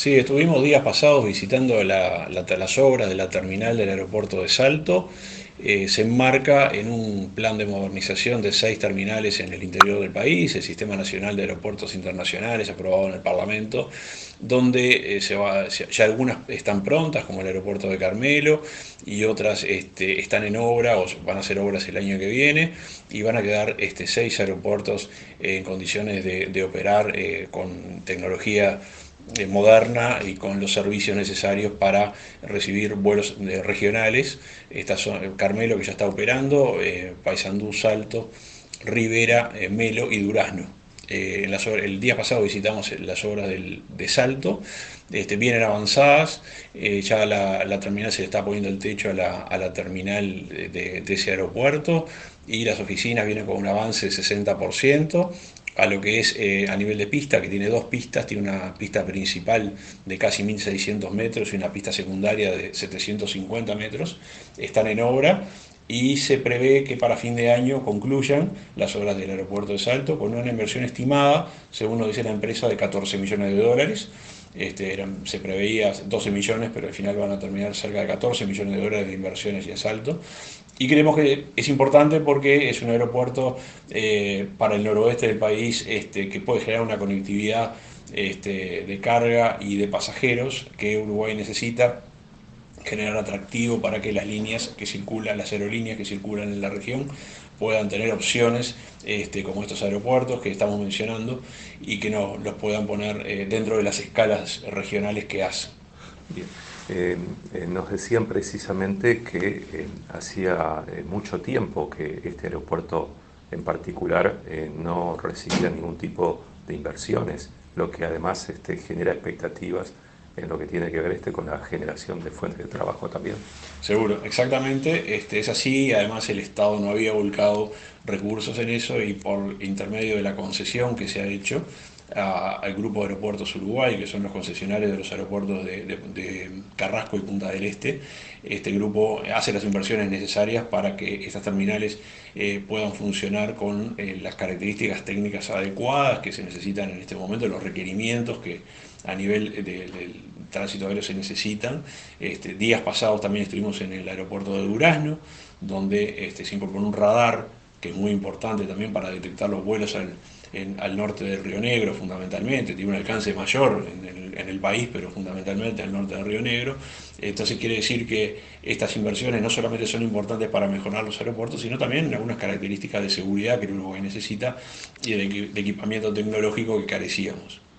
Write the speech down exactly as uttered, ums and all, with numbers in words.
Sí, estuvimos días pasados visitando la- la- las obras de la terminal del aeropuerto de Salto. Eh, se enmarca en un plan de modernización de seis terminales en el interior del país, el Sistema Nacional de Aeropuertos Internacionales, aprobado en el Parlamento, donde eh, se va, ya algunas están prontas, como el aeropuerto de Carmelo, y otras este, están en obra o van a hacer obras el año que viene, y van a quedar este, seis aeropuertos eh, en condiciones de, de operar eh, con tecnología eh, moderna y con los servicios necesarios para recibir vuelos eh, regionales. Estas son Carmelo, que ya está operando, eh, Paysandú, Salto, Rivera, eh, Melo y Durazno. Eh, en las obras, el día pasado visitamos las obras del, de Salto, este, vienen avanzadas, eh, ya la, la, terminal se le está poniendo el techo a la, a la terminal de, de, ese aeropuerto, y las oficinas vienen con un avance de sesenta por ciento. A lo que es eh, a nivel de pista, que tiene dos pistas, tiene una pista principal de casi mil seiscientos metros y una pista secundaria de setecientos cincuenta metros, están en obra, y se prevé que para fin de año concluyan las obras del aeropuerto de Salto con una inversión estimada, según nos dice la empresa, de catorce millones de dólares. Este, eran, se preveía doce millones, pero al final van a terminar cerca de catorce millones de dólares de inversiones y asalto. Y creemos que es importante porque es un aeropuerto eh, para el noroeste del país, este, que puede generar una conectividad este, de carga y de pasajeros que Uruguay necesita, generar atractivo para que las líneas que circulan, las aerolíneas que circulan en la región, puedan tener opciones este, como estos aeropuertos que estamos mencionando, y que no, los puedan poner eh, dentro de las escalas regionales que hacen. Bien, eh, eh, nos decían precisamente que eh, hacía eh, mucho tiempo que este aeropuerto en particular eh, no recibía ningún tipo de inversiones, lo que además este, genera expectativas en lo que tiene que ver este, con la generación de fuentes de trabajo también. Seguro, exactamente, este, es así. Además, el Estado no había volcado recursos en eso, y por intermedio de la concesión que se ha hecho a- al Grupo de Aeropuertos Uruguay, que son los concesionarios de los aeropuertos de, de- de Carrasco y Punta del Este, este grupo hace las inversiones necesarias para que estas terminales eh, puedan funcionar con eh, las características técnicas adecuadas que se necesitan en este momento, los requerimientos que a nivel de- del tránsito aéreo se necesitan. Este, días pasados también estuvimos en el aeropuerto de Durazno, donde este, se incorporó un radar que es muy importante también para detectar los vuelos al, en, al norte del Río Negro, fundamentalmente. Tiene un alcance mayor en el, en el país, pero fundamentalmente al norte del Río Negro. Entonces quiere decir que estas inversiones no solamente son importantes para mejorar los aeropuertos, sino también algunas características de seguridad que el Uruguay necesita, y de, de equipamiento tecnológico que carecíamos.